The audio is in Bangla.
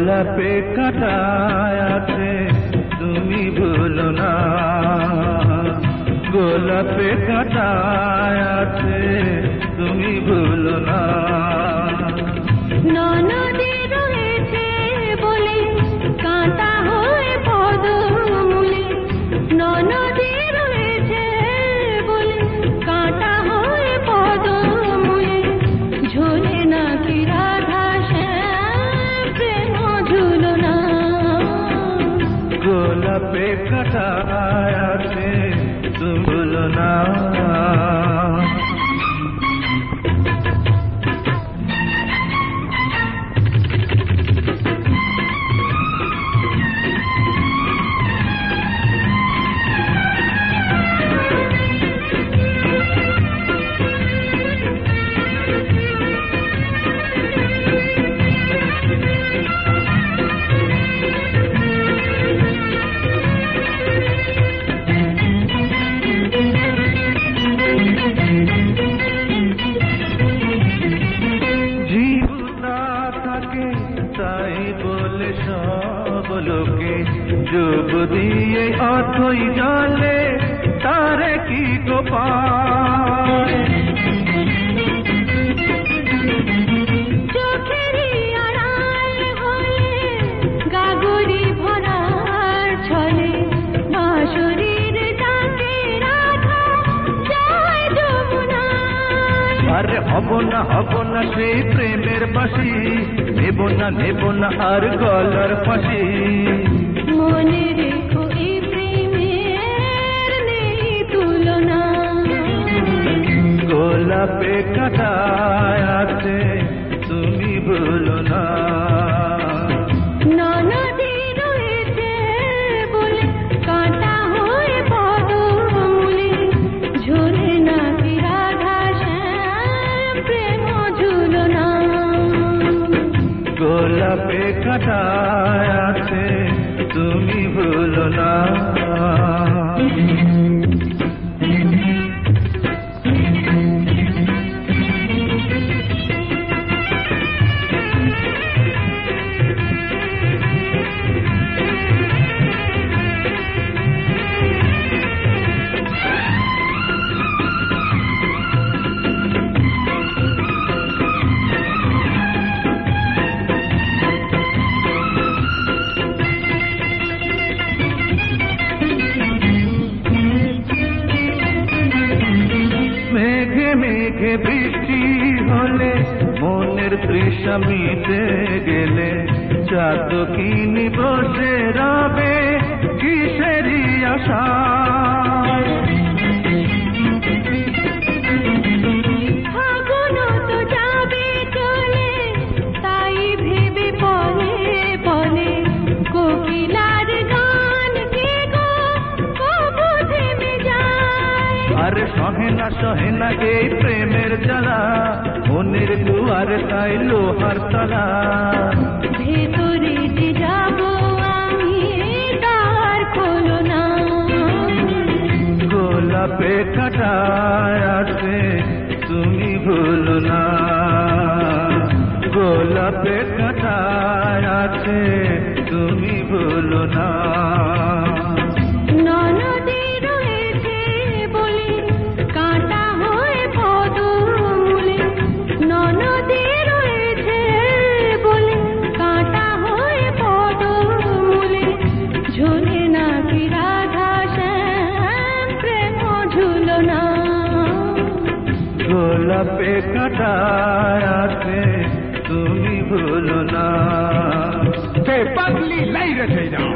গোলাপে কাঁটা আছে তুমি ভুলো না, গোলাপে কাঁটা আছে তুমি ভুলো না। ননদে রয়েছে বলে কাঁটা হয়ে পদমূলে, ননদে রয়েছে বলে কাঁটা হয়ে পদমূলে, ঝোলে নাকি রাধা শ্যাম প্রেম ঝুলো না। গোলাপে কাঁটা আছে তুমি ভুলো না। তাই বলে সব লোকে যোগ দিয়ে অথই জলে তারে কি গোপাল। চোখেরই আড়াল হলে গাগরি ভরার ছলে, বাঁশরীর ডাকে রাধা যায় যমুনায়। আরে হব না সেই প্রেমের বাসি, নেব না আর গলার ফাঁসি। মনে রেখো এই প্রেমের নেই তুলনা। গোলাপে কাঁটা আছে তুমি ভুলো না। ননদে রয়েছে বলে কাঁটা হয়ে পদমূলে, ঝোলে নাকি রাধা শ্যাম প্রেম ঝুলো না। গোলাপে কাঁটা আছে তুমি ভুলো না। মেঘে মেঘে বৃষ্টি হলে মনের তৃষা মিটে গেলে, চাতকিনি বসে রবে কিসেরই আশা। ফাগুন তো যাবে চলে, তাই ভেবে পলে পলে কোকিলার গান কে গো কবু থেমে যায়। আরে সহে না এই প্রেমের জ্বালা, মনের দুয়ার তাই লোহার তালা। ভেতরে যে যাবো আমি তার খোলো না। গোলাপে কাঁটা আছে তুমি ভুলো না। গোলাপে কাঁটা আছে তুমি ভুলো না। ননদে রয়েছে বলে কাঁটা হয়ে পদমূলে, ননদে রয়েছে বলে কাঁটা হয়ে পদমূলে, ঝোলে নাকি রাধা শ্যাম প্রেম ঝুলো না। গোলাপে কাঁটা আছে তুমি ভুলো না। পাগলি লাই রে